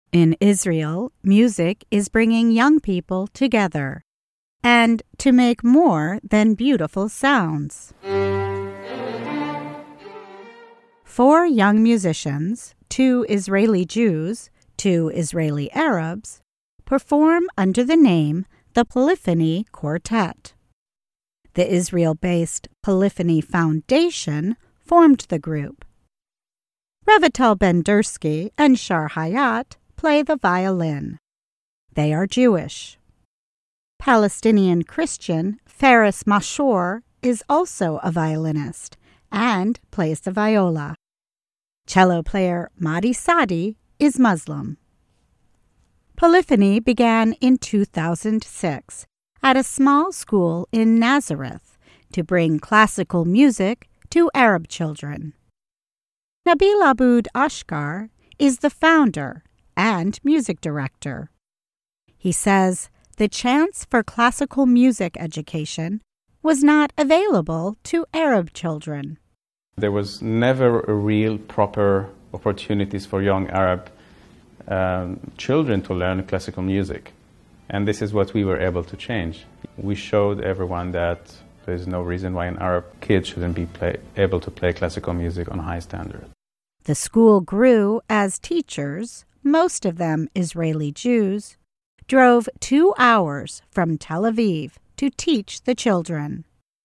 In Israel, music is bringing young people together and to make more than beautiful sounds. 4 young musicians, 2 Israeli Jews, 2 Israeli Arabs, perform under the name the Polyphony Quartet. The Israel-based Polyphony Foundation formed the group. Revital Ben-Dursky and Shar Hayat play the violin. They are Jewish. Palestinian Christian Faris Mashor is also a violinist and plays the viola. Cello player Mahdi Sadi is Muslim. Polyphony began in 2006 at a small school in Nazareth to bring classical music to Arab children. Nabil Aboud Ashkar is the founder and music director. He says the chance for classical music education was not available to Arab children. There was never a real proper opportunities for young Arab children to learn classical music. And this is what we were able to change. We showed everyone that there is no reason why an Arab kid shouldn't be able to play classical music on a high standard. The school grew as teachers, most of them Israeli Jews, drove 2 hours from Tel Aviv to teach the children.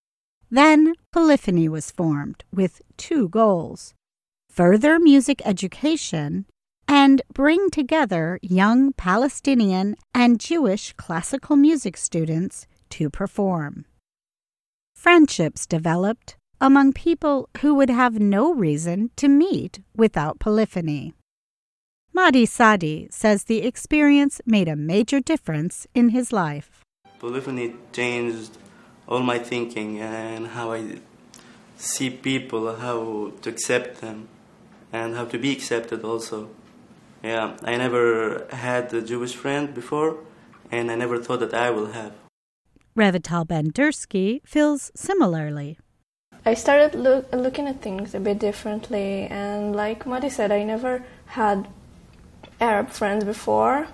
Then Polyphony was formed with 2 goals: further music education and bring together young Palestinian and Jewish classical music students to perform. Friendships developed among people who would have no reason to meet without Polyphony. Mahdi Sadi says the experience made a major difference in his life. Polyphony changed all my thinking and how I see people, how to accept them, and how to be accepted also. Yeah, I never had a Jewish friend before, and I never thought that I will have. Revital Ben-Dursky feels similarly. I started looking at things a bit differently, and like Mahdi said, I never had Arab friends before,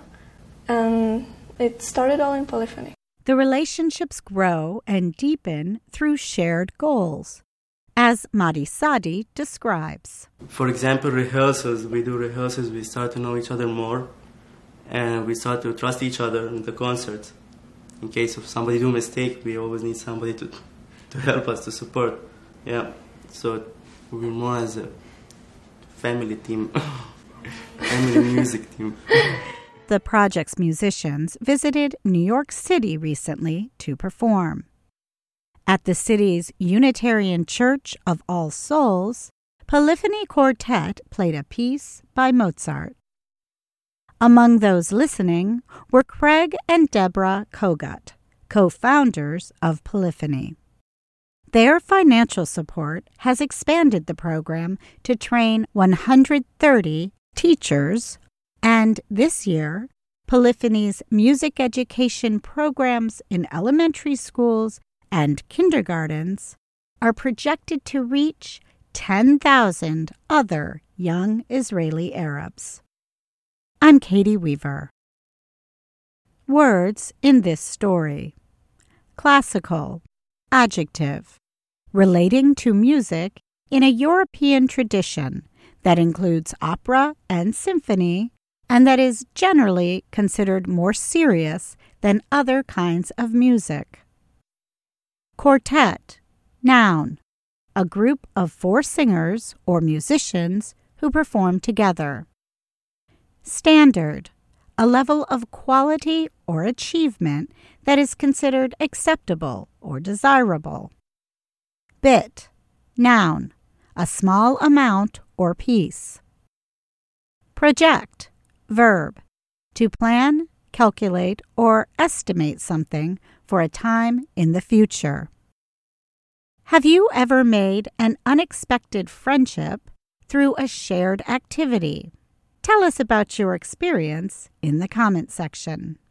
and it started all in Polyphony. The relationships grow and deepen through shared goals, as Mahdi Sadi describes. For example, rehearsals. We do rehearsals, we start to know each other more, and we start to trust each other in the concerts. In case of somebody do a mistake, we always need somebody to help us, to support. Yeah, so we're more as a family team, family music team. The project's musicians visited New York City recently to perform. At the city's Unitarian Church of All Souls, Polyphony Quartet played a piece by Mozart. Among those listening were Craig and Deborah Kogut, co-founders of Polyphony. Their financial support has expanded the program to train 130 teachers, and this year, Polyphony's music education programs in elementary schools and kindergartens are projected to reach 10,000 other young Israeli Arabs. I'm Katie Weaver. Words in this story: classical, adjective, relating to music in a European tradition that includes opera and symphony, and that is generally considered more serious than other kinds of music. Quartet, noun, a group of 4 singers or musicians who perform together. Standard, a level of quality or achievement that is considered acceptable or desirable. Bit, noun, a small amount or piece. Project, verb, to plan, calculate, or estimate something for a time in the future. Have you ever made an unexpected friendship through a shared activity? Tell us about your experience in the comment section.